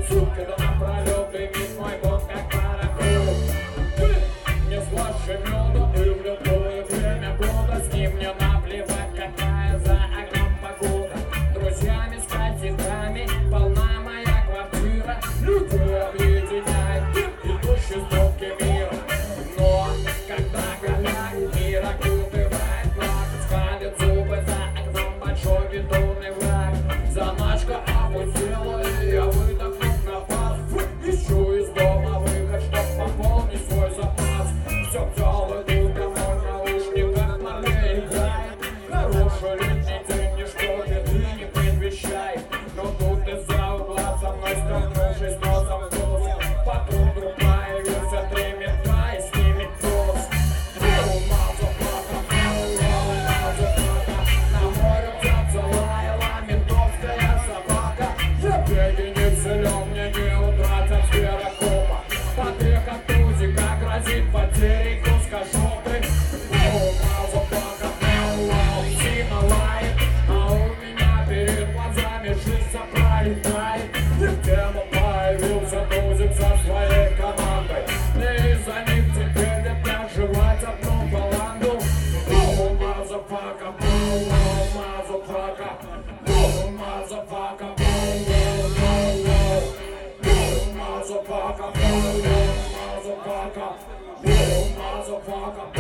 Сутки напролет дымит мой бот, как пароход. Не слаще меда и в любое время года. С ним мне наплевать, какая за окном погода. Друзьями, с катетами полна моя квартира. Людей объединяет идущий стопки мира. Но когда голяк мира купывает флаг, скалит зубы за окном большой бетонный враг. Заначка опустела, и я выдохнул на пас. Ищу из дома выход, чтоб пополнить свой запас. Все взял, иду домой, наушниках Марлей играет. Хороший летний день, ничто беды не предвещает. Но тут из-за угла со мной столкнувшись носом в нос, потом вдруг появился 3 мента и с ними пес. На море птица лаяла ментовская собака. Я беги не силен, мне не удрать от зверокопа. Побег от тузика грозит потерей куска жопы. Собака сильно лает, а у меня перед глазами жизнь пролетает. И в тему появился тузик со своей командой. И из-за них теперь опять жевать одну баланду. Мазафака, мазафака, мазафака, motherfucker, motherfucker,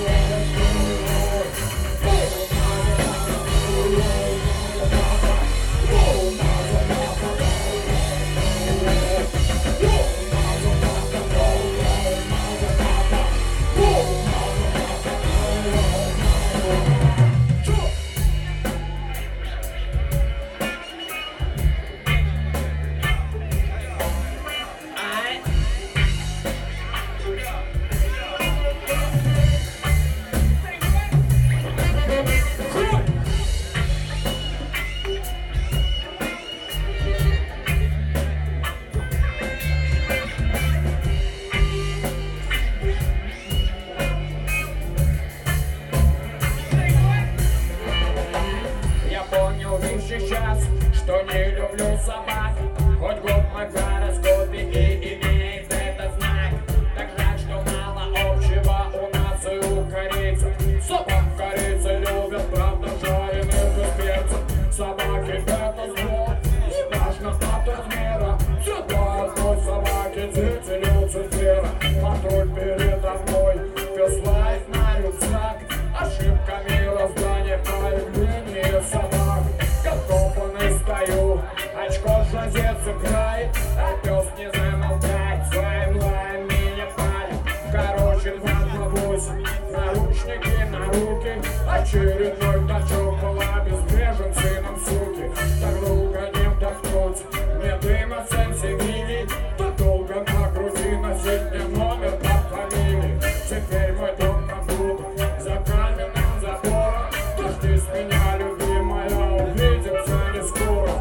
сейчас, что не люблю собак. Хоть год мой гороскопе и имеет это знак. Так жаль, что мало общего у нас и у корейцев. Собак корейцы любят, правда, жареных из перцев. Собаки это зло, не важно от размера. Всегда одной собаки дети Люцифера. Патруль передо мной, пес лает на рюкзак. Ошибка мироздания, появление собак. Картофанный стою, очко жазец играет, а пес не замолкает, своим лаем меня палит. Короче, 228, наручники на руки, очередной тачок была обезврежен сыном суки. Так долго не вдохнуть, мне дыма сенсивили, так долго на груди носить мне номер под фамилией. Теперь мой дом на круг, за каменным забором, дождись меня, любимая, увидимся не скоро.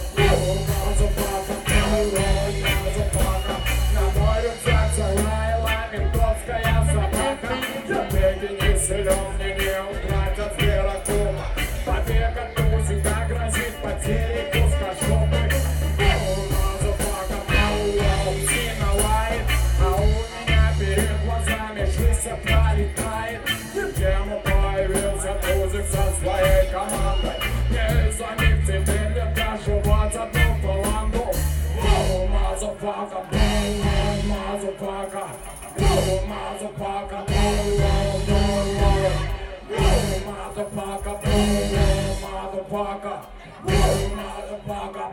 На море птица лаяла ментовская собака. Я беги не силен, мне не удрать от зверокопа. Побег от тузика грозит потерей куска жопы. Сильно лает, а у меня перед глазами жизнь пролетает. И в тему появился тузик со своей командой. Не из-за них теперь не доживать одну баланду. Motherfucker, motherfucker, motherfucker, motherfucker,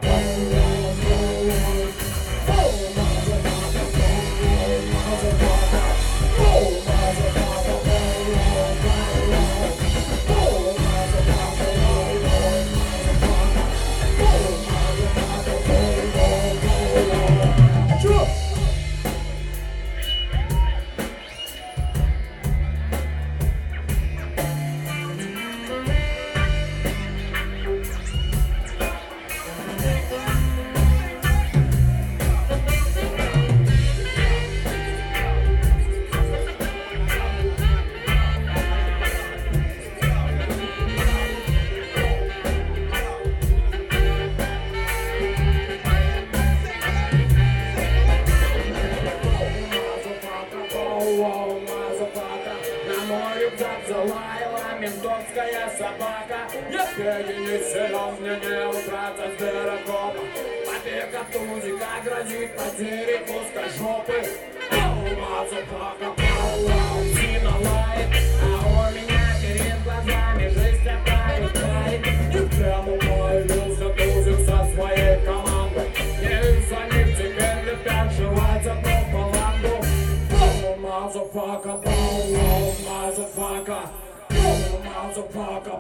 Я пеги не силен, мне не убраться с дырокопа. Побег от тузика грозит потерей плоскожопы. Мазафака, Сина лает, а у меня перед глазами жизнь опять тает. И прямо появился тузик со своей командой. И из-за них теперь летят жевать одну баланду. Мазафака, мазафака, motherfucker,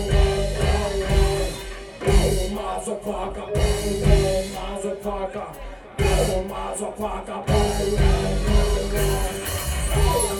motherfucker, motherfucker, motherfucker,